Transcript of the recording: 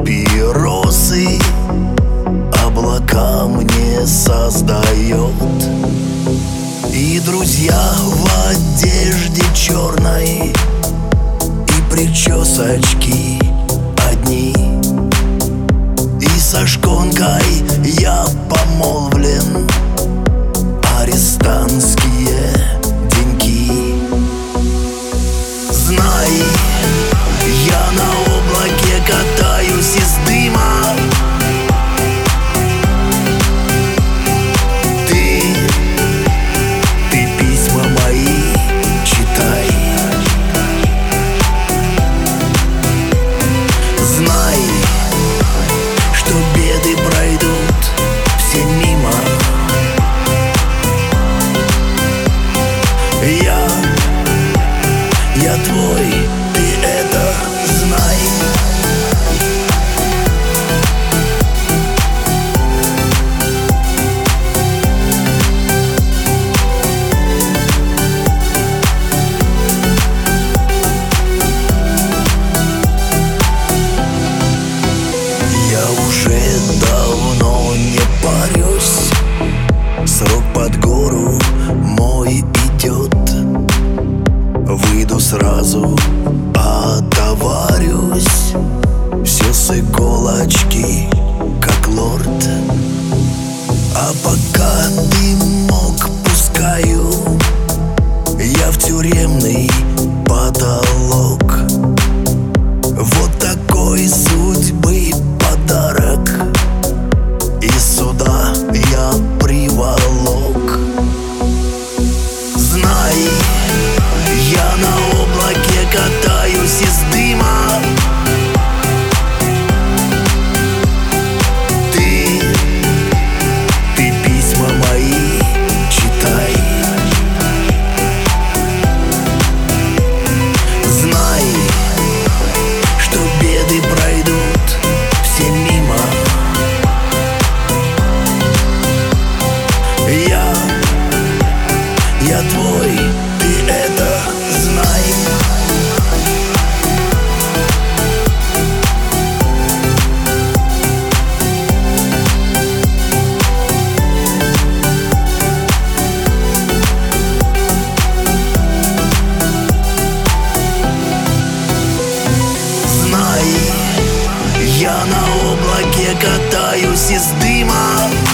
папиросы облака мне создает. И друзья в одежде черной, и причесочки одни, и со шконкой я помолвлен, арестантские деньги. Знай, я на облаке катаюсь из дыма. Ты письма мои читай. Знай, что беды пройдут все мимо. Я твой, ты это знай. Я уже давно не парюсь, срок под гору мой идет. Выйду сразу, отоварюсь, все с иголочки, как лорд. А пока дымок пускаю, я в тюремный потолок. Вот такой судьбы подарок из суда я приволок. Знай, я на облаке катаюсь из дыма. Ты письма мои читай. Знай, что беды пройдут все мимо. Я твой, ты это знай. Знай, я на облаке катаюсь из дыма.